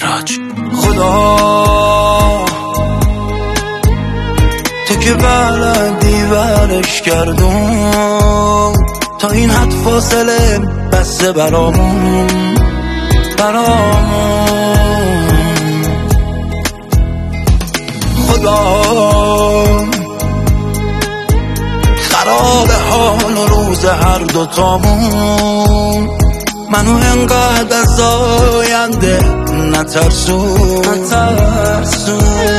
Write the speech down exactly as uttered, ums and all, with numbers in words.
معراج. خدا تو که بلدی ولش کردم، تا این حد فاصله بسته برامون برامون. خدا خراب حال و روز هر دوتامون، منو انقدر از آینده نترسون نترسون.